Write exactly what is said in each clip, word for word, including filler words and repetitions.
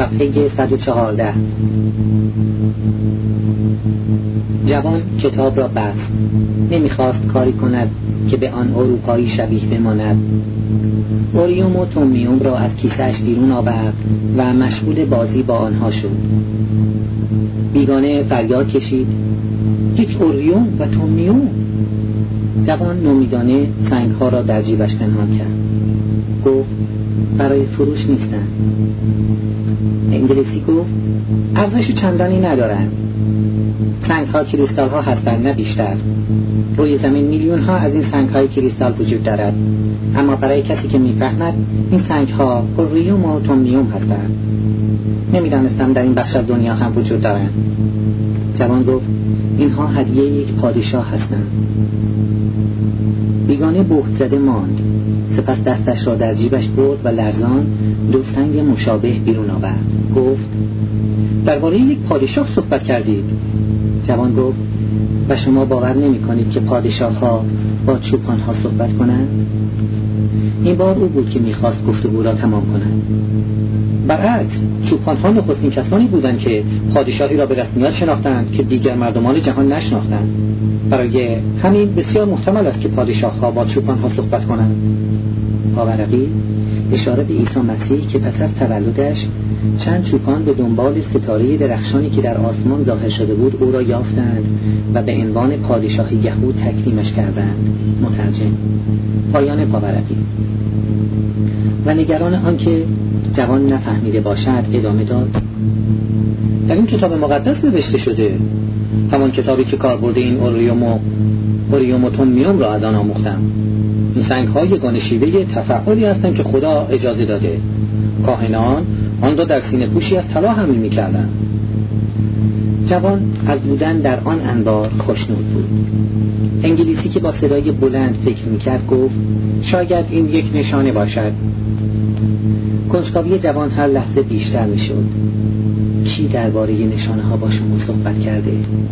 صفحه صد و چهارده. جوان کتاب را بست. نمیخواست کاری کند که به آن اروپایی شبیه بماند. اوریوم و تومیوم را از کیسه‌اش بیرون آورد و مشغول بازی با آنها شد. بیگانه فریاد کشید: یک اوریوم و تومیوم! جوان نومیدانه سنگ‌ها را در جیبش پنهان کرد. گفت: برای فروش نیستند. انگلیسی گفت: ارزش چندانی ندارند. سنگ‌ها کریستال ها هستند، نه بیشتر. روی زمین میلیون ها از این سنگ‌های کریستال وجود دارد، اما برای کسی که می‌فهمد این سنگ‌ها اوریوم و تومیوم هستند. نمی‌دانستم در این بخش از دنیا هم وجود دارند. جوان گفت: اینها هدیه یک پادشاه هستند. بیگانه بهت زده ماند. سپس دستش را در جیبش برد و لرزان دو سنگ مشابه بیرون آورد. گفت: درباره یک پادشاه صحبت کردید. جوان گفت: و شما باور نمی کنید که پادشاه ها با چوپان ها صحبت کنند؟ این بار او بود که میخواست گفتگو را تمام کنند. برعکس، چوپان ها نخستین کسانی بودند که پادشاهی را به رسمیت شناختند که دیگر مردمان جهان نشناختند. برای همین بسیار محتمل است که پادشاه ها با چوپان ها صحبت کنند. پاورقی اشاره به عیسی مسیح که پس از تولدش چند چوپان به دنبال ستاره درخشانی که در آسمان ظاهر شده بود او را یافتند و به عنوان پادشاه یهود تکریمش کردند. مترجم. پایان پاورقی. و نگران آنکه جوان نفهمیده باشد ادامه داد: در این کتاب مقدس نوشته شده، همان کتابی که کاربرد این اوریوم و اوریوم و تومیوم را از آن آموختم. این سنگ‌ها یگانه شیوه تفعالی هستند که خدا اجازه داده. کاهنان آن را در سینه پوشی از طلا حمل می‌کردند. جوان از بودن در آن انبار خوشنود بود. انگلیسی که با صدای بلند فکر می‌کرد گفت: شاید این یک نشانه باشد. کنجکاوی جوان هر لحظه بیشتر می‌شد. کی درباره نشانه‌ها با شما صحبت کرده؟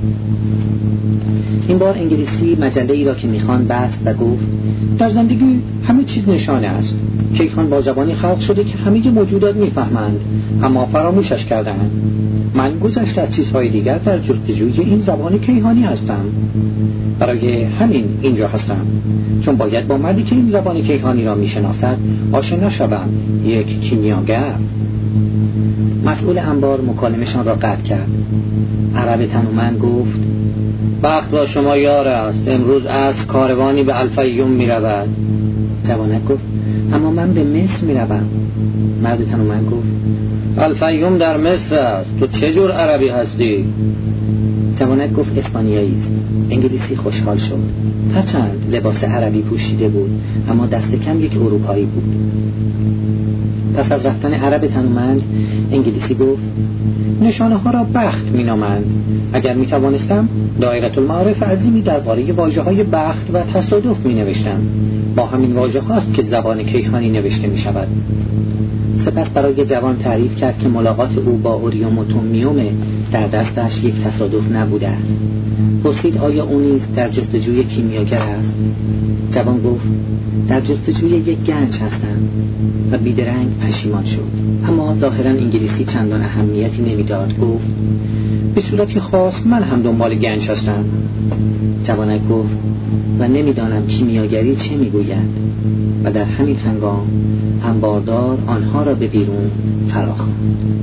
این بار انگلیسی مجله ای را که میخوان بست و گفت: در زندگی همه چیز نشانه است. کیهان با زبانی خلق شده که همه موجودات میفهمند، اما فراموشش کردند. من گذشته از چیزهای دیگر در جستجوی این زبان کیهانی هستم. برای همین اینجا هستم، چون باید با مردی که این زبان کیهانی را میشناسد آشنا شوم، یک کیمیاگر. مسئول انبار مکالمه‌شان را قطع کرد. عرب تنومند گفت: بخت با شما یار است، امروز از کاروانی به الفیوم می رود. جوانک گفت: اما من به مصر می روم. مرد تنومند گفت: الفیوم در مصر است، تو چه جور عربی هستی؟ جوانک گفت: اسپانیایی است. انگلیسی خوشحال شد. هرچند لباس عربی پوشیده بود، اما دست کم یک اروپایی بود. پس از رفتن عرب تنومند انگلیسی گفت: نشانه ها را بخت می نامند. اگر می توانستم دایره المعارف عظیمی درباره واژه های بخت و تصادف می نوشتم. با همین واژه هاست که زبان کیهانی نوشته می شود. سپس برای جوان تعریف کرد که ملاقات او با اوریوم و تومیوم در دستش یک تصادف نبوده است. پرسید آیا او نیز در جستجوی کیمیاگر است؟ جوان گفت: در جستجوی یک گنج هستم. و بیدرنگ پشیمان شد. اما ظاهرا انگلیسی چندان اهمیتی نمیداد. گفت: به صورتی خاص من هم دنبال گنج هستم. جوانک گفت: و نمیدانم کیمیاگری چه میگوید. و در همین هنگام انباردار آنها را به بیرون فراخواند.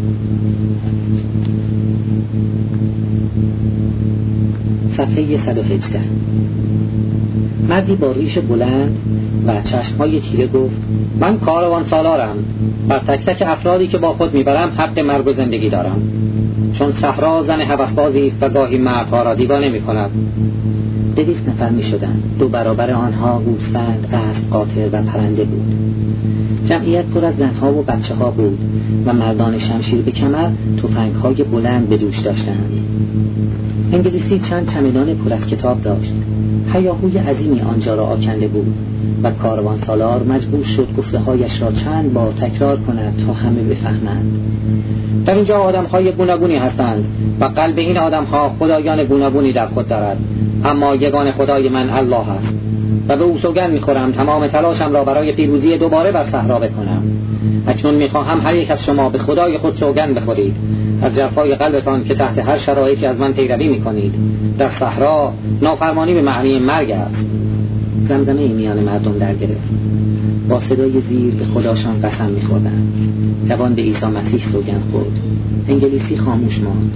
صفحه صد و هجده. مردی با ریش بلند و چشمهای تیره گفت: من کاروان سالارم. بر تک تک افرادی که با خود میبرم حق مرگ و زندگی دارم، چون صحرا زن هوسبازی و گاهی مردها را دیوانه میکند. دویست نفر میشدند. دو برابر آنها گوسفند، اسب، قاطر و پرنده بود. جمعیت پر از زنها و بچه ها بود و مردان شمشیر به کمر تفنگ‌های بلند به دوش داشتند. انگلیسی چند چمدان پر از کتاب داشت. هیاهوی عظیمی آنجا را آکنده بود و کاروان سالار مجبور شد گفته هایش را چند بار تکرار کند تا همه بفهمند. در اینجا آدم‌های گوناگونی هستند و قلب این آدم‌ها خدایان گوناگونی در خود دارد، اما یگان خدای من الله است و به او سوگند می‌خورم تمام تلاشم را برای پیروزی دوباره بر صحرا بکنم. اگر اکنون میخواهم هر یک از شما به خدای خود سوگند بخورید از جفای قلبتان که تحت هر شرایطی از من پیروی میکنید. در صحرا نافرمانی به معنی مرگ است. زمزمه ای میان مردم در گرفت. با صدای زیر به خداشان قسم میخوردند. جوان به عیسی مسیح سوگند خورد. انگلیسی خاموش ماند.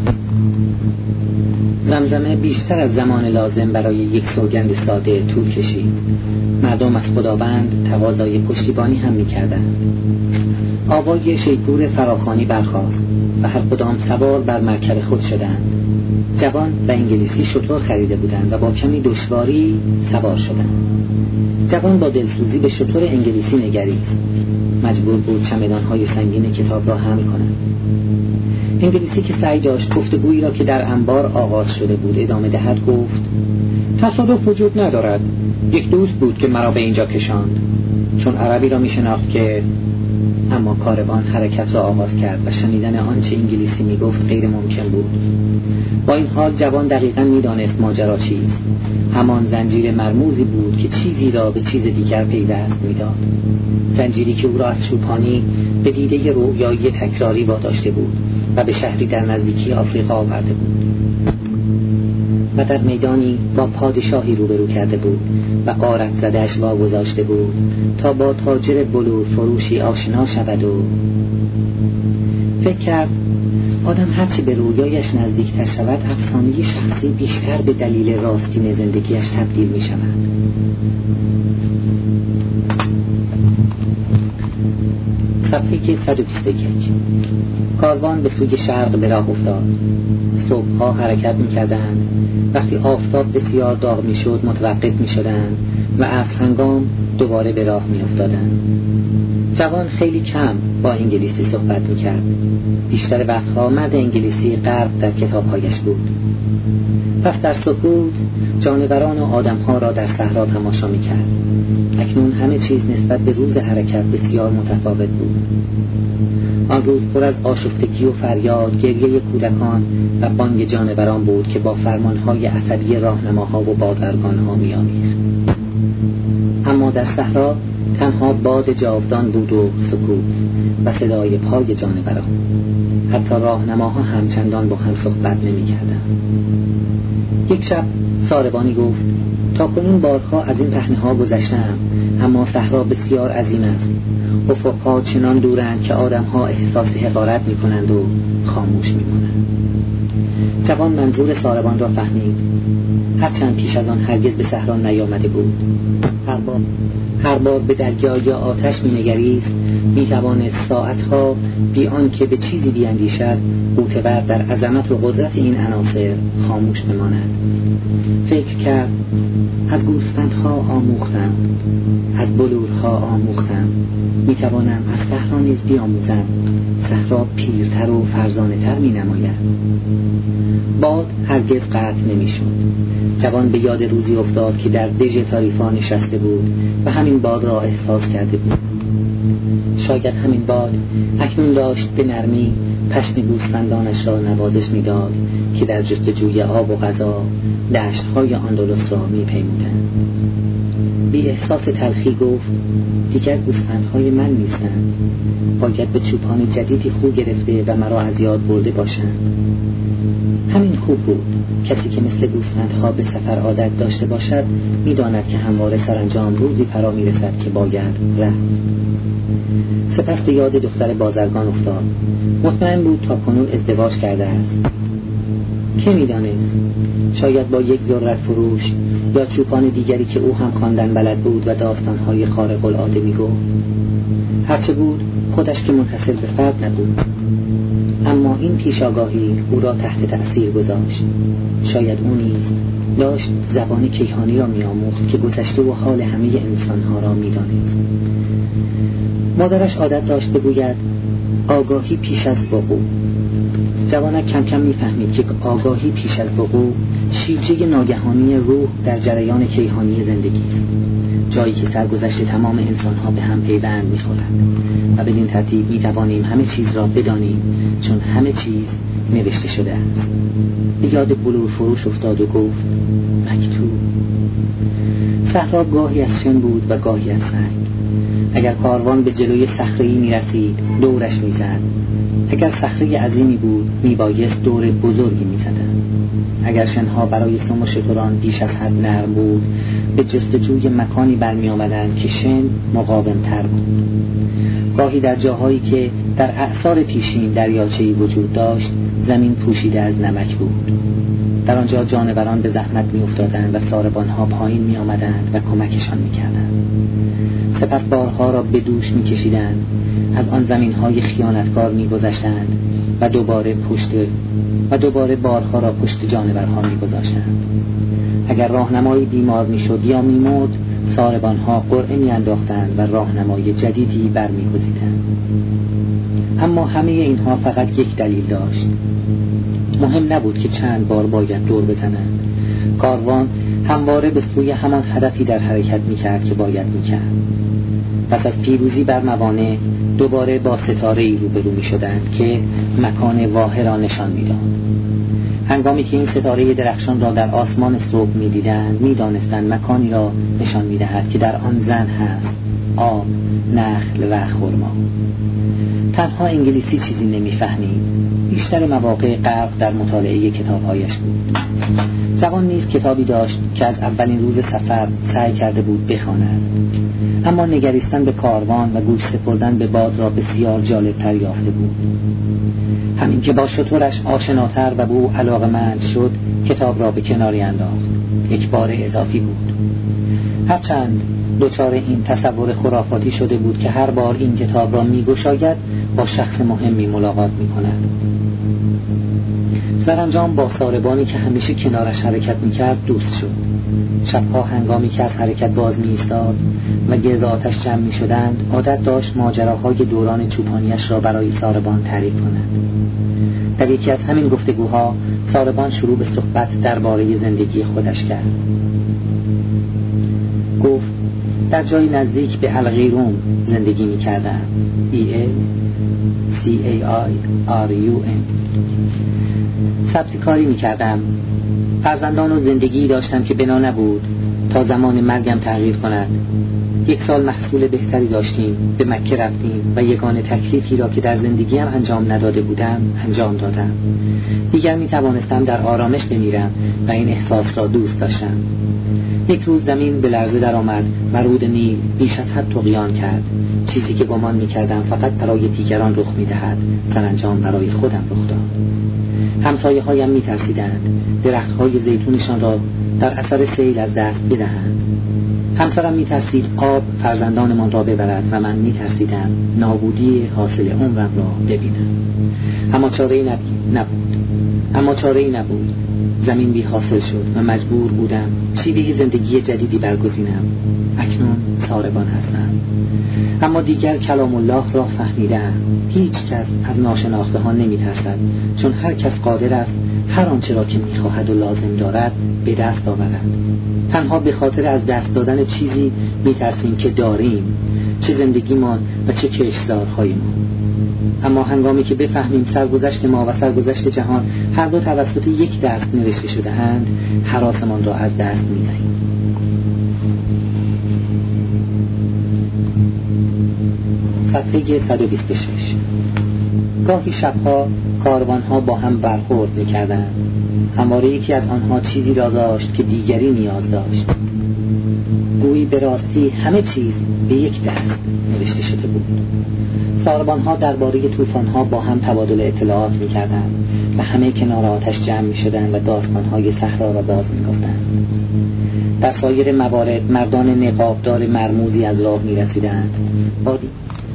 زمزمه بیشتر از زمان لازم برای یک سوگند ساده طول کشید. مردم از خداوند تقاضای پشتیبانی هم میکردند. آوای شیپور فراخوانی برخاست و هر کدام سوار بر مرکب خود شدند. جوان و انگلیسی شتر خریده بودند و با کمی دشواری سوار شدند. جوان با دلسوزی به شتر انگلیسی نگریست. مجبور بود چمدان‌های سنگین کتاب را حمل کند. انگلیسی که سعی داشت گفتگویی را که در انبار آغاز شده بود ادامه دهد گفت: تصادف وجود ندارد. یک دوست بود که مرا به اینجا کشاند. چون عربی را می شناخت که اما کاروان حرکت را آغاز کرد و شنیدن آنچه انگلیسی می گفت غیر ممکن بود. با این حال جوان دقیقاً می دانست ماجرا چیست. همان زنجیر مرموزی بود که چیزی را به چیز دیگر پیوست می داد. زنجیری که او را از چوپانی به دیده رویایی تکراری واداشته بود و به شهری در نزدیکی آفریقا آورده بود و در میدانی با پادشاهی روبرو کرده بود و غارت زده‌اش واگذاشته بود تا با تاجر بلور فروشی آشنا شود و فکر کرد آدم هرچی به رویایش نزدیکتر شود افسانه شخصی بیشتر به دلیل راستین زندگیش تبدیل می شود. صفحه صد و بیست و یک. کاروان به سوی شرق به راه افتاد. صبح‌ها حرکت می‌کردند. وقتی آفتاب بسیار داغ می‌شد متوقف می‌شدند و عصر هنگام دوباره به راه می‌افتادند. جوان خیلی کم با انگلیسی صحبت می‌کرد. بیشتر وقتها مرد انگلیسی غرق در کتاب‌هایش بود. پس در سکوت جانوران و آدم‌ها را در صحرا تماشا می‌کرد. اکنون همه چیز نسبت به روز حرکت بسیار متفاوت بود. آن روز پر از آشفتگی و فریاد، گریه کودکان و بانگ جانوران بود که با فرمانهای عصبی راهنماها و بازرگانها می‌آمیخت. اما در صحرا تنها باد جاودان بود و سکوت و صدای پای جانوران. حتی راهنماها همچندان با هم صحبت نمی‌کردند. یک شب ساربانی گفت: تا کنون بارها از این پهنه‌ها گذشتم، اما صحرا بسیار عظیم است. افق‌ها چنان دورند که آدم‌ها احساس حقارت می‌کنند و خاموش می‌مانند. جوان منظور ساربان را فهمید. هرچند پیش از آن هرگز به صحرا نیامده بود. هر بار هر بار به دریا یا آتش می‌نگریست می‌توانست ساعت‌ها بی آنکه به چیزی بیندیشد غوطه‌ور در عظمت و قدرت این عناصر خاموش بماند. فکر کرد: از گوسفندها آموختم، از بلورها آموختم، می‌توانم از صحرا نیز بیاموزم. صحرا پیرتر و فرزانه‌تر می‌نماید. باد هرگز قطع نمی‌شد. جوان به یاد روزی افتاد که در دژ تاریفا نشسته بود و همین باد را احساس کرده بود. شاید همین باد اکنون داشت به نرمی پشم گوسفندانش را نوازش می‌داد که در جستجوی آب و غذا دشت‌های اندلس را می‌پیمودند. بی احساس تلخی گفت: دیگر گوسفندهای من نیستند. باید به چوپان جدیدی خو گرفته و مرا از یاد برده باشند. همین خوب بود. کسی که مثل گوسفندها به سفر عادت داشته باشد می‌داند که همواره سرانجام روزی فرا می‌رسد که باید رفت. سپس به یاد دختر بازرگان افتاد. مطمئن بود تا کنون ازدواج کرده است. که می‌داند شاید با یک ذرت فروش یا چوپان دیگری که او هم خواندن بلد بود و داستان‌های خارق العاده می‌گفت. هرچه بود خودش که منحصر به فرد نبود. اما این پیشاگاهی او را تحت تأثیر گذاشت. شاید او نیز داشت زبان کیهانی را می‌آموخت که گذشته و حال همه انسان‌ها را می‌دانست. مادرش عادت داشت بگوید: آگاهی پیش از وقوع. جوانک کم کم می‌فهمید که آگاهی پیش از وقوع شیوه ناگهانی روح در جریان کیهانی زندگی است. جایی که سرگذشت تمام انسان‌ها به هم پیوند می‌خورند و بدین ترتیب می‌توانیم همه چیز را بدانیم، چون همه چیز نوشته شده است. به یاد بلور فروش افتاد و گفت: مکتوب. صحرا گاهی از شن بود و گاهی از سنگ. اگر کاروان به جلوی صخره‌ای می‌رسید دورش می‌زد. اگر صخره عظیمی بود میبایست دور بزرگی می‌زدند. اگر شنها برای سم و شتران بیش از حد نرم بود به جستجوی مکانی برمی آمدند که شن مقاوم تر بود. گاهی در جاهایی که در اعصار پیشین دریاچه‌ای وجود داشت زمین پوشیده از نمک بود. در آنجا جانوران به زحمت می افتادند و ساربانها پایین می آمدند و کمکشان می کردند. سپس بارها را به دوش می کشیدند، از آن زمینهای خیانتکار می گذشتند و دوباره پشت و دوباره بارها را پشت جانورها می گذاشتند. اگر راهنمایی بیمار می شد یا می مرد ساربانها قرعه می انداختند و راهنمای جدیدی برمی گزیدند. اما همه اینها فقط یک دلیل داشت. مهم نبود که چند بار باید دور بزنند. کاروان همواره به سوی همان هدفی در حرکت می‌کرد که باید می‌کرد. پس از پیروزی بر موانع دوباره با ستاره‌ای روبرو می‌شدند که مکان واحد را نشان می‌داد. هنگامی که این ستاره درخشان را در آسمان صبح می‌دیدند می‌دانستند مکانی را نشان می‌دهد که در آن زن هست، آب، نخل و خرما. تنها انگلیسی چیزی نمی‌فهمید. بیشتر مواقع غرق در مطالعه کتاب‌هایش بود. جوان نیز کتابی داشت که از اولین روز سفر سعی کرده بود بخواند، اما نگریستن به کاروان و گوش سپردن به باد را بسیار جالب‌تر یافته بود. همین که با شترش آشناتر و به او علاقه‌مند شد کتاب را به کناری انداخت. یک بار اضافی بود. هرچند دچار این تصور خرافاتی شده بود که هر بار این کتاب را می‌گشاید با شخص مهمی ملاقات می‌کند. سرانجام با ساربانی که همیشه کنارش حرکت می‌کرد دوست شد. شب‌ها هنگامی که از حرکت باز می‌ایستاد و گرد آتش جمع می‌شدند عادت داشت ماجراهای دوران چوپانیش را برای ساربان تعریف کند. در یکی از همین گفتگوها ساربان شروع به صحبت درباره زندگی خودش کرد. گفت در جایی نزدیک به القیروم زندگی می‌کردم. E L C A I R U M. سبزی کاری می‌کردم. فرزندان و زندگی داشتم که بنا نبود تا زمان مرگم تغییر کند. یک سال محصول بهتری داشتیم، به مکه رفتیم و یگانه تکلیفی را که در زندگیم انجام نداده بودم انجام دادم. دیگر می‌توانستم در آرامش بمیرم و این احساس را دوست داشتم. یک روز زمین به لرزه در آمد و رود نیل بیش از حد طغیان کرد. چیزی که گمان می‌کردم فقط برای دیگران رخ می‌دهد سرانجام برای خودم رخ داد. همسایه‌هایم می‌ترسیدند درخت‌های زیتونشان را در اثر سیل از دست بدهند. همسرم می‌ترسید آب فرزندانمان را ببرد و من می‌ترسیدم نابودی حاصل عمرم را ببینم. اما چاره‌ای نبود. اما چاره‌ای نبود. زمین بی حاصل شد و مجبور بودم شیوه زندگی جدیدی برگزینم. اکنون ساربان هستم. اما دیگر کلام الله را فهمیدم. هیچ کس از ناشناخته ها نمی ترسد، چون هر کس قادر است هر آنچه را که می خواهد و لازم دارد به دست آورد. تنها به خاطر از دست دادن چیزی می ترسیم که داریم، چه زندگیمان و چه کشتزارهایمان. اما هنگامی که بفهمیم سرگذشت ما و سرگذشت جهان هر دو توسط یک دست نوشته شده اند هراسمان را از دست می دهیم. صفحه صد و بیست و شش. گاهی شبها کاروانها با هم برخورد می‌کردند. همواره یکی از آنها چیزی را داشت که دیگری نیاز داشت. گویی به راستی همه چیز به یک دست نوشته شده بود. ساربانها درباره طوفان‌ها با هم تبادل اطلاعات می‌کردند و همه کنار آتش جمع می‌شدند و داستان‌های صحرا را باز می‌گفتند. در سایر موارد مردان نقابدار مرموزی از راه می‌رسیدند. بادی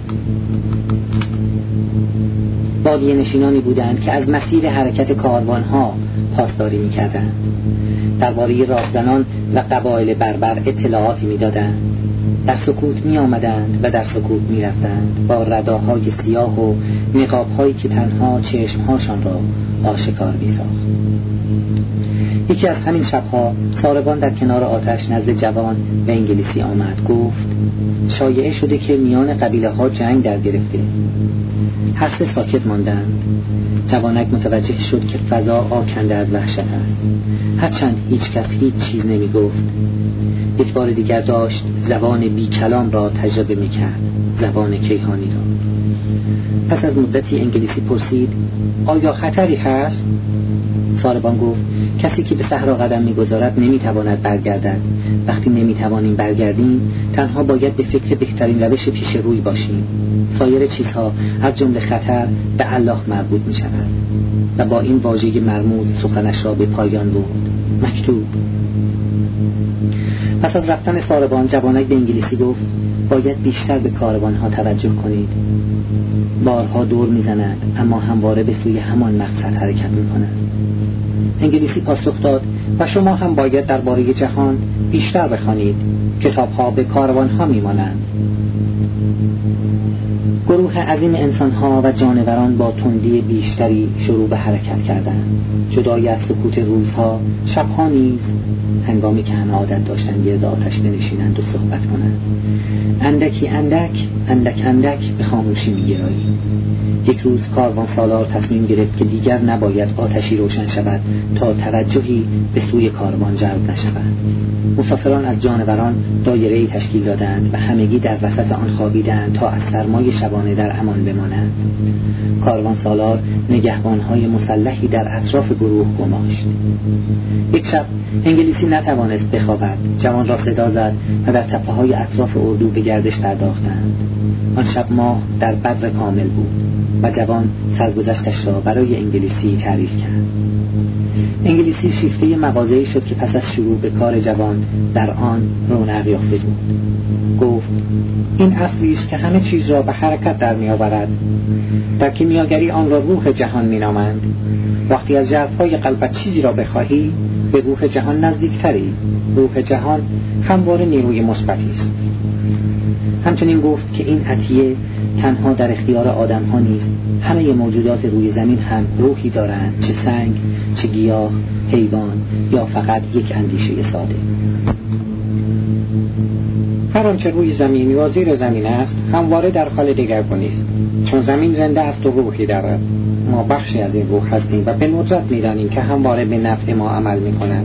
بادیه نشینانی بودند که از مسیر حرکت کاروان‌ها پاسداری می‌کردند. درباره راهزنان و قبایل بربر اطلاعاتی می‌دادند. در سکوت می‌آمدند و در سکوت می‌رفتند با رداهای سیاه و نقاب‌هایی که تنها چشم‌هاشان را آشکار می‌ساخت. یکی از همین شبها ساربان در کنار آتش نزد جوان و انگلیسی آمد. گفت شایعه شده که میان قبیله ها جنگ در گرفته. هر سه ساکت ماندند. جوانک متوجه شد که فضا آکنده از وحشت است، هرچند هیچ کس هیچ چیز نمی گفت. یک بار دیگر داشت زبان بی کلام را تجربه می کرد، زبان کیهانی را. پس از مدتی انگلیسی پرسید آیا خطری هست؟ ساربان گفت کسی که به صحرا قدم می‌گذارد نمی‌تواند برگردد. وقتی نمی‌توانیم برگردیم تنها باید به فکر بهترین روش پیش روی باشیم. سایر چیزها از جمله خطر به الله مربوط می‌شود. و با این واژه مرموز سخنش را به پایان برد. مکتوب. پس از رفتن ساربان جوانک به انگلیسی گفت باید بیشتر به کاروان‌ها توجه کنید. بارها دور می‌زنند اما همواره به سوی همان مقصد حرکت می‌کنند. انگلیسی پاسخ داد و شما هم باید درباره جهان بیشتر بخوانید. کتاب‌ها به کاروان‌ها می‌مانند. گروه عظیم انسان‌ها و جانوران با تندی بیشتری شروع به حرکت کردند. جدای از سکوت روزها، شب‌ها نیز هنگامی که همه عادت داشتند گرد آتش بنشینند و صحبت کنند، اندکی اندک اندک اندک به خاموشی می‌گرایید. یک روز کاروان سالار تصمیم گرفت که دیگر نباید آتشی روشن شود تا توجهی به سوی کاروان جلب نشود. مسافران از جانوران دایره‌ای تشکیل دادند و همگی در وسط آن خوابیدند تا از سرمای شبانه در امان بمانند. کاروان سالار نگهبان‌های مسلحی در اطراف گروه گماشت. یک شب انگلیسی نتوانست بخوابد. جوان را صدا زد و در تپه‌های اطراف اردو به گردش پرداختند. آن شب ماه در بدر کامل بود و جوان سرگذشتش را برای انگلیسی تعریف کرد. انگلیسی شیفته مغازه‌ای شد که پس از شروع به کار جوان در آن رونق یافته بود. گفت این اصلی است که همه چیز را به حرکت در می‌آورد. در کیمیاگری آن را روح جهان می‌نامند. وقتی از ژرف‌های قلبت چیزی را بخواهی به روح جهان نزدیکتری. روح جهان همواره نیروی مثبتی است. همچنین گفت که این عطیه تنها در اختیار آدم ها نیست. همه موجودات روی زمین هم روحی دارند، چه سنگ، چه گیاه، حیوان یا فقط یک اندیشه ساده. هر آنچه روی زمین یا زیر زمین است همواره در حال دگرگونی است. چون زمین زنده است و روحی دارد. ما بخشی از این روح هستیم و به ندرت می‌دانیم که همواره به نفع ما عمل می‌کند.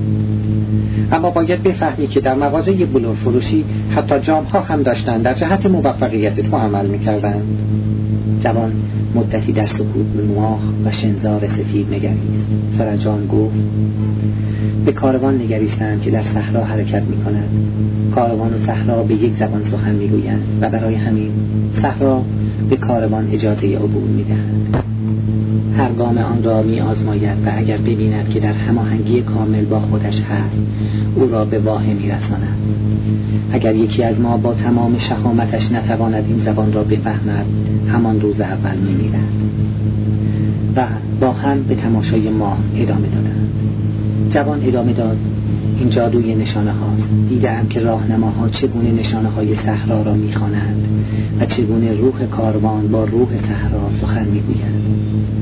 اما باید بفهمی که در مغازه بلور فروشی حتی جام‌ها هم داشتند در جهت موفقیت تو عمل می‌کردند. جوان مدتی در سکوت به ماه و شنزار سفید نگریست. سرانجام گفت به کاروان نگریستند که در صحرا حرکت می‌کند. کاروان و صحرا به یک زبان سخن می‌گویند و برای همین صحرا به کاروان اجازه عبور می‌دهد. هر گام آن را می آزماید و اگر ببیند که در هماهنگی کامل با خودش هست او را به واه می رساند. اگر یکی از ما با تمام شهامتش نتواند این زبان را بفهمد همان روز اول می میرد. و با هم به تماشای ماه ادامه دادند. جوان ادامه داد این جادوی نشانه هاست. دیدم که راهنماها چگونه نشانه های صحرا را می خوانند و چگونه روح کاروان با روح صحرا سخن می گویند.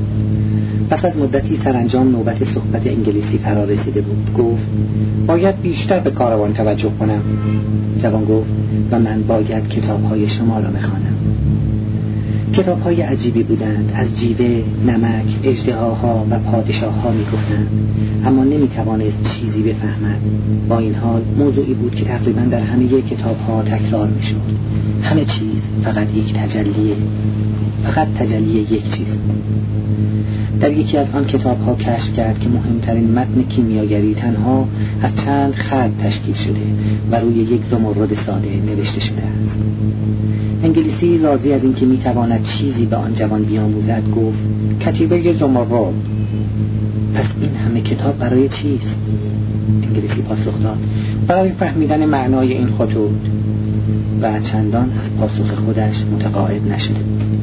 پس از مدتی سرانجام نوبت صحبت انگلیسی فرا رسیده بود. گفت باید بیشتر به کاروان توجه کنم. جوان گفت و من باید کتاب‌های شما را بخوانم. کتاب‌های عجیبی بودند. از جیوه، نمک، اژدهاها و پادشاه‌ها می‌گفتند، اما نمی‌توانست چیزی بفهمد. با این حال موضوعی بود که تقریباً در همه کتاب‌ها تکرار می‌شد. همه چیز فقط یک تجلیه، فقط تجلی یک چیز. در یکی از آن کتاب‌ها کشف کرد که مهمترین متن کیمیاگری تنها از چند خط تشکیل شده و روی یک زمرد ساده نوشته شده است. انگلیسی راضی از اینکه میتواند چیزی به آن جوان بیاموزد گفت کتیبه زمرد. پس این همه کتاب برای چیست؟ انگلیسی پاسخ داد برای فهمیدن معنای این خطوط. و چندان از پاسخ خودش متقاعد نشده.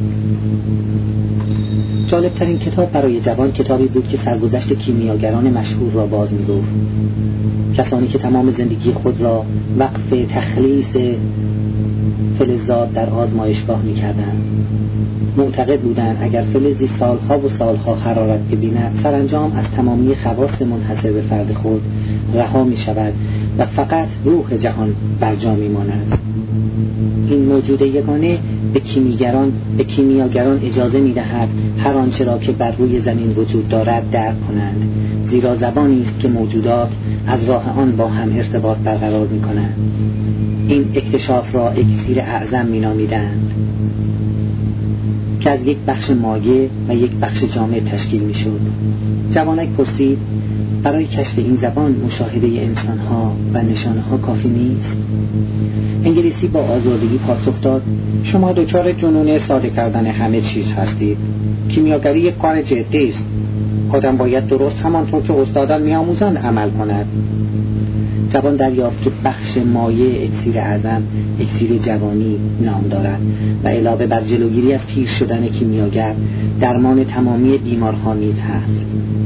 جالبترین کتاب برای جوان کتابی بود که سرگذشت کیمیاگران مشهور را باز می‌گفت. کسانی که تمام زندگی خود را وقف تخلیص فلزات در آزمایشگاه می‌کردند. معتقد بودند اگر فلزی سالها و سالها حرارت ببیند سرانجام از تمامی خواص منحصر به فرد خود رها می‌شود و فقط روح جهان برجا می‌ماند. این موجود یگانه به کیمیگران به کیمیاگران اجازه می‌دهد هر آنچه را که بر روی زمین وجود دارد درک کنند، زیرا زبانی است که موجودات از راه آن با هم ارتباط برقرار می‌کنند. این اکتشاف را اکسیر اعظم می‌نامیدند که از یک بخش مایع و یک بخش جامد تشکیل می‌شد. جوانک پرسید برای کشف این زبان مشاهده انسان‌ها و نشانه‌ها کافی نیست؟ انگلیسی با آزردگی پاسخ داد شما دچار جنون ساده کردن همه چیز هستید. کیمیاگری یک کار جدی است. آدم باید درست همانطور که استادان می‌آموزند عمل کند. جوان دریافت که بخش مایع اکسیر اعظم اکسیر جوانی نام دارد و علاوه بر جلوگیری از پیر شدن کیمیاگر درمان تمامی بیمارها نیز هست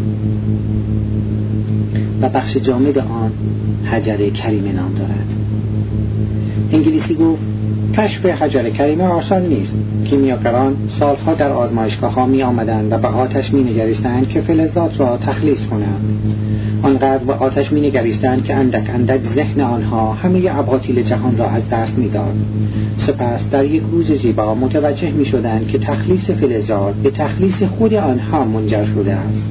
و بخش جامد آن حجر کریمه نام دارد. انگلیسی گفت کشف حجر کریمه آسان نیست. کیمیاگران سالها در آزمایشگاه ها می آمدند و به آتش می نگریستند که فلزات را تخلیص کنند. آنقدر به آتش می نگریستند که اندک اندک ذهن آنها همه اباطیل جهان را از دست می داد. سپس در یک روز زیبا متوجه می شدند که تخلیص فلزات به تخلیص خود آنها منجر شده است.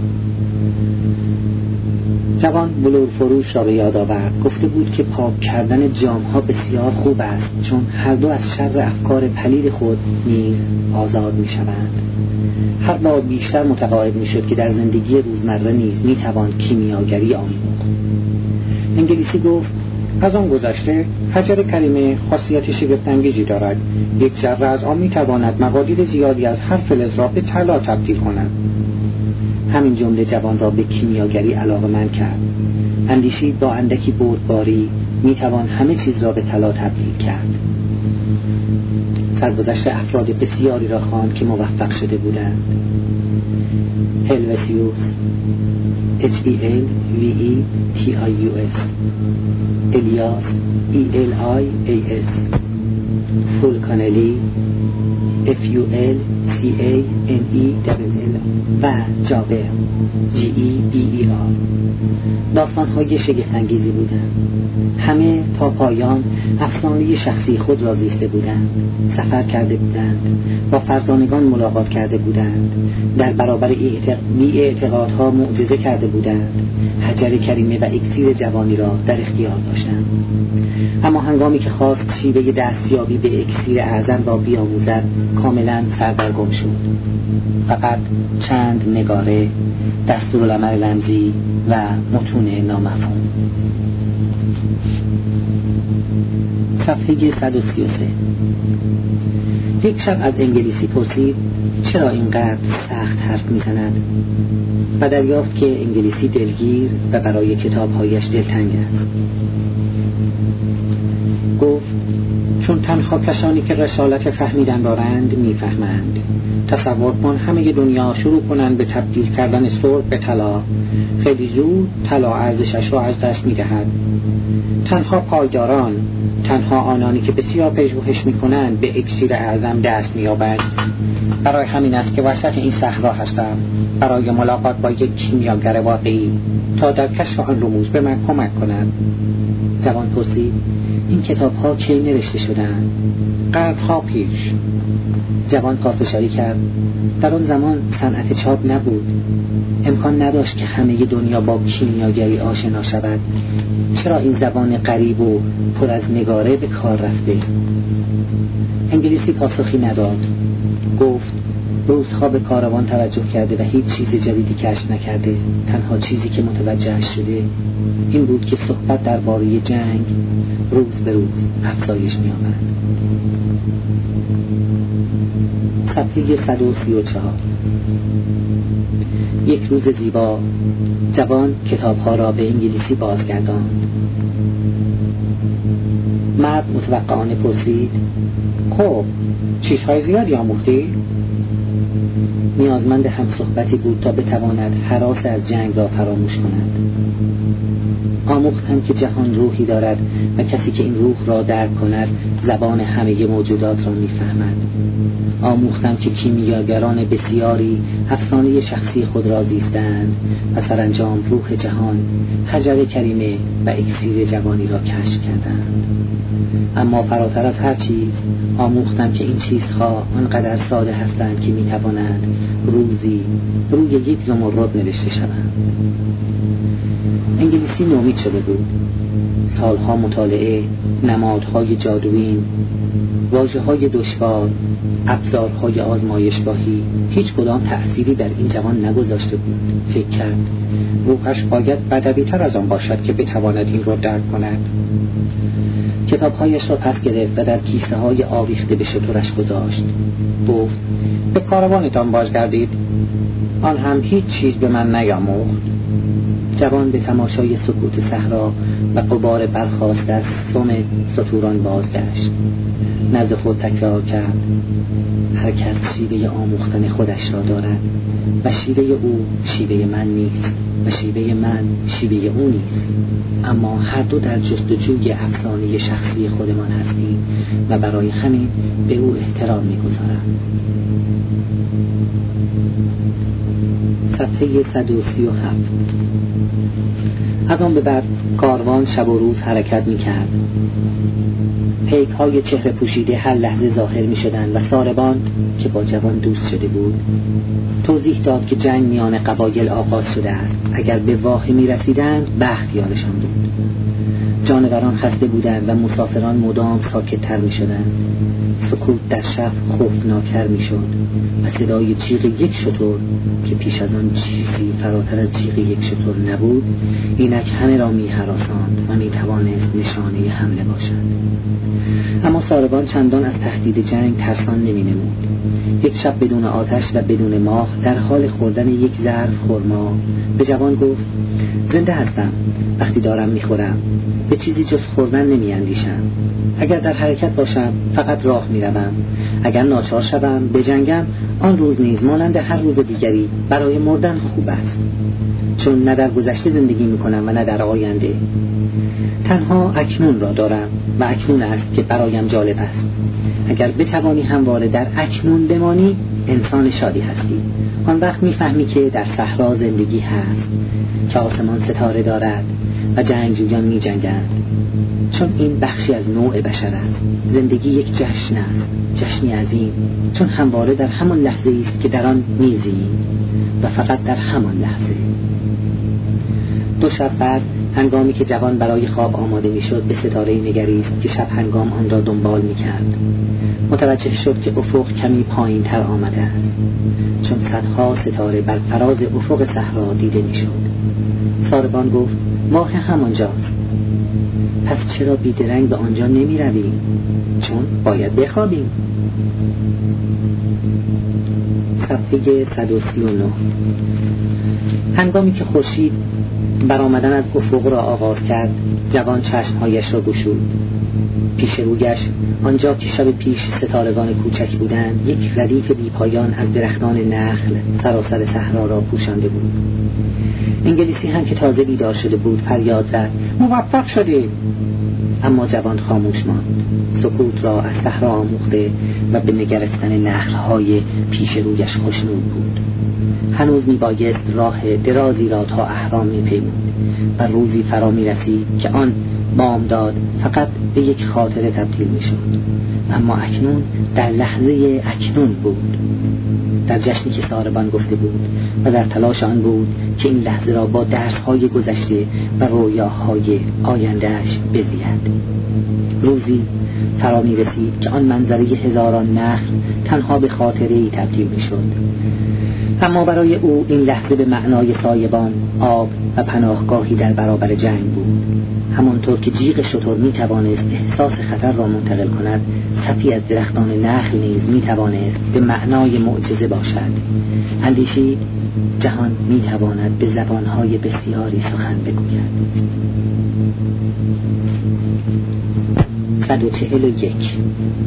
جوان بلور فروش را به یاد آورد. گفته بود که پاک کردن جام‌ها بسیار خوب است چون هر دو از شر افکار پلید خود نیز آزاد می‌شوند. هر بار بیشتر متقاعد می‌شد که در زندگی روزمره نیز می‌توان کیمیاگری آموخت. انگلیسی گفت از آن گذشته حجر کریمه خاصیت شگفت‌انگیزی دارد. یک ذره از آن می‌تواند مقادیر زیادی از هر فلز را به طلا تبدیل کند. همین جمله جوان را به کیمیاگری علاقه‌مند کرد. اندیشید با اندکی بردباری میتوان همه چیز را به طلا تبدیل کرد. سرگذشت افراد بسیاری را خواند که موفق شده بودند. هلوسیوس H E L V E T I U S الیاس E L I A S فولکانلی F U L C A N E L L و جابر G E B E R. داستان‌های شگفت‌انگیزی بودند. همه تا پایان افسانه شخصی خود را زیسته بودند. سفر کرده بودند، با فرزانگان ملاقات کرده بودند، در برابر بی اعتقادها معجزه کرده بودند، حجر کریمه و اکسیر جوانی را در اختیار داشتند. اما هنگامی که خواست شیوه دستیابی به اکسیر اعظم را بیاموزد کاملا سردرگم شد. فقط چند نگاره، دستورالعمل رمزی و متون نامفهوم. صفحه صد و سی و سه. یک شب از انگلیسی پرسید چرا اینقدر سخت حرف میزند و دریافت که انگلیسی دلگیر و برای کتابهایش دلتنگ است. گفت چون تنها کسانی که رسالت فهمیدن دارند میفهمند. تصور کن همه دنیا شروع کنند به تبدیل کردن سرب به طلا، خیلی زود طلا ارزشش را از دست میدهد. تنها پایداران، تنها آنانی که بسیار پژوهش میکنند به اکسیر اعظم دست مییابند. برای همین است که وسط این صحرا هستم، برای ملاقات با یک کیمیاگر واقعی تا در کشف آن رموز به من کمک کنند. جوان پرسید این کتاب ها کی نوشته شدند؟ قرن‌ها پیش. جوان پافشاری کرد در آن زمان صنعت چاپ نبود. امکان نداشت که همه دنیا با کیمیاگری آشنا شود. چرا این زبان غریب و پر از نگاره به کار رفته؟ انگلیسی پاسخی نداد. گفت روزها به کاروان توجه کرده و هیچ چیز جدیدی کشف نکرده. تنها چیزی که متوجه شده این بود که صحبت درباره جنگ روز به روز افزایش می آمد. صفحه صد و سی و چهار. یک روز زیبا جوان کتابها را به انگلیسی بازگرداند. مرد متوقعانه پرسید خب چیزهای زیادی آموختی؟ نیازمند همصحبتی بود تا بتواند هراس از جنگ را فراموش کند. آموختم که جهان روحی دارد و کسی که این روح را درک کند زبان همه موجودات را می‌فهمد. آموختم که کیمیاگران بسیاری افسانه شخصی خود را زیستند و سرانجام روح جهان، حجر کریمه و اکسیر جوانی را کشف کردند. اما فراتر از هر چیز آموختم که این چیزها آنقدر ساده هستند که می‌توانند روزی روی یک زمرد نوشته شوند. انگلیسی نومید شده بود. سالها مطالعه، نمادهای جادویی، واژه‌های دشوار، ابزارهای آزمایشگاهی هیچ کدام تأثیری در این جوان نگذاشته بود. فکر کرد روحش باید بدوی‌تر از آن باشد که بتواند این را درک کند. کتابهایش را پس گرفت و در کیسه های آویخته به شترش گذاشت. گفت به کاروانتان بازگردید، آن هم هیچ چیز به من نیاموخت. جوان به تماشای سکوت صحرا و غبار برخاسته از سم ستوران بازگشت. نزد خود تکرار کرد هر کس شیوه آموختن خودش را دارد و شیوه او شیوه من نیست و شیوه من شیوه او نیست، اما هر دو در جستجوی افسانه شخصی خودمان هستیم و برای همین به او احترام می‌گذارم. صفحه صد و سی و هفت. از آن به بعد کاروان شب و روز حرکت می‌کرد. پیک های چهره پوشیده هر لحظه ظاهر می شدند و ساربان که با جوان دوست شده بود توضیح داد که جنگ میان قبایل آغاز شده است. اگر به واقع می رسیدند بخت یارشان بود. جانوران خسته بودند و مسافران مدام ساکت‌تر می شدند. سکوت در شب خوفناکتر می شد و صدای جیغ یک شتر که پیش از آن چیزی فراتر از جیغ یک شتر نبود اینک همه را می هراساند و می توانست نشانه حمله باشد. اما ساربان چندان از تهدید جنگ ترسان نمی نمود. یک شب بدون آتش و بدون ماه در حال خوردن یک ظرف خرما به جوان گفت زنده هستم، وقتی دارم می خورم به چیزی جز خوردن نمی اندیشم. اگر در حرکت باشم فقط راه می روم. اگر ناچار شوم بجنگم آن روز نیز مانند هر روز دیگری برای مردن خوب است، چون نه در گذشته زندگی می کنم و نه در آینده. تنها اکنون را دارم و اکنون است که برایم جالب است. اگر بتوانی همواره در اکنون بمانی انسان شادی هستی. آن وقت میفهمی که در صحرا زندگی هست، که آسمان ستاره دارد و جنگجویان می جنگند، چون این بخشی از نوع بشر است. زندگی یک جشن است، جشنی عظیم، چون همواره در همان لحظه است که در آن میزیم و فقط در همان لحظه. دو شب بعد هنگامی که جوان برای خواب آماده می شد به ستاره نگریست که شب هنگام آن را دنبال می کرد. متوجه شد که افق کمی پایین تر آمده است، چون صدها ستاره بر فراز افق صحرا دیده می شد. ساربان گفت ماه همانجاست. پس چرا بیدرنگ به آنجا نمی رویم؟ چون باید بخوابیم. صفحه صد و سی و نه. هنگامی که خورشید برآمدن از افق را آغاز کرد جوان چشمهایش را گشود. پیش رویش آنجا که شب پیش ستارگان کوچک بودند یک ردیف بیپایان از درختان نخل سراسر صحرا را پوشانده بود. انگلیسی هم که تازه بیدار شده بود فریاد زد موفق شدیم. اما جوان خاموش ماند. سکوت را از صحرا آموخته و به نگرستن نخل‌های پیش رویش خوشنود بود. هنوز میبایست راه درازی را تا اهرام میپیمود و روزی فرا میرسید که آن بامداد فقط به یک خاطره تبدیل میشد. اما اکنون در لحظه اکنون بود، در جشنی که ساربان گفته بود و در تلاش آن بود که این لحظه را با درس‌های گذشته و رویاهای آیندهش بزید. روزی فرا می رسید که آن منظره هزاران نخل تنها به خاطره‌ای تبدیل می شد. اما برای او این لحظه به معنای سایبان، آب و پناهگاهی در برابر جنگ بود. همانطور که جیغ شتر می توانست احساس خطر را منتقل کند، صفی از درختان نخل نیز می توانست به معنای معجزه باشد. اندیشید جهان می تواند به زبانهای بسیاری سخن بگوید. صد و چهل و یک.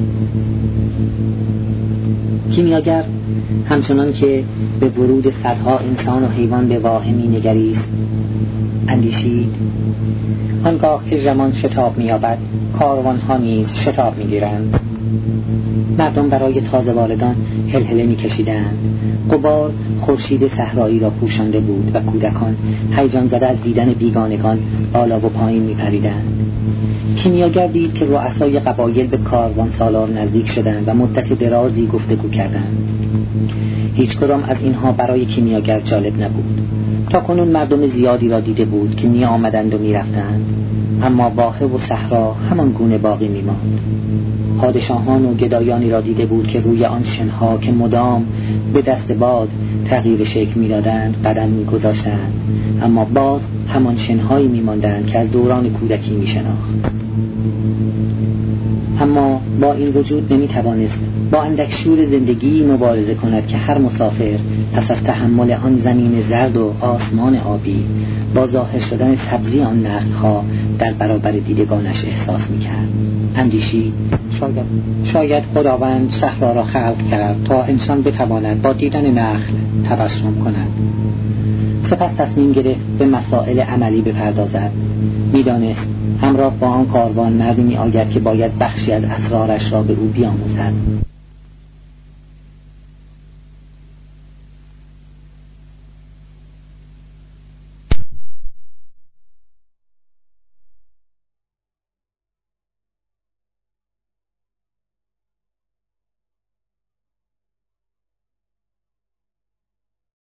کیمیاگر همچنان که به ورود صدها انسان و حیوان به واحه می نگریست اندیشید آنگاه که زمان شتاب می یابد کاروانها نیز شتاب می گیرند. مردم برای تازه واردان هلهله می کشیدند. غبار خورشید صحرایی را پوشانده بود و کودکان هیجان زده از دیدن بیگانگان بالا و پایین می پریدند. کیمیاگر دید که رؤسای قبایل به کاروان سالار نزدیک شدند و مدت درازی گفتگو کردند. هیچ کدام از اینها برای کیمیاگر جالب نبود. تا کنون مردم زیادی را دیده بود که می آمدند و می رفتند، اما واحه و صحرا همان گونه باقی می ماند. پادشاهان و گدایانی را دیده بود که روی آن شنها که مدام به دست باد تغییر شکل می دادند قدم می گذاشتند، اما باز همان شنهایی می ماندند که از دوران کودکی می شناخت. اما با این وجود نمی توانست با اندک شور زندگی مبارزه کند که هر مسافر پس از تحمل آن زمین زرد و آسمان آبی با ظاهر شدن سبزی آن نخل‌ها در برابر دیدگانش احساس می کرد. اندیشید شاید, شاید خداوند صحرا را خلق کرد تا انسان بتواند با دیدن نخل تبسم کند. سپس تصمیم گرفت به مسائل عملی بپردازد. می‌دانست همراه با آن کاروان مردی می آید که باید بخشی از اسرارش را به او بیاموزد.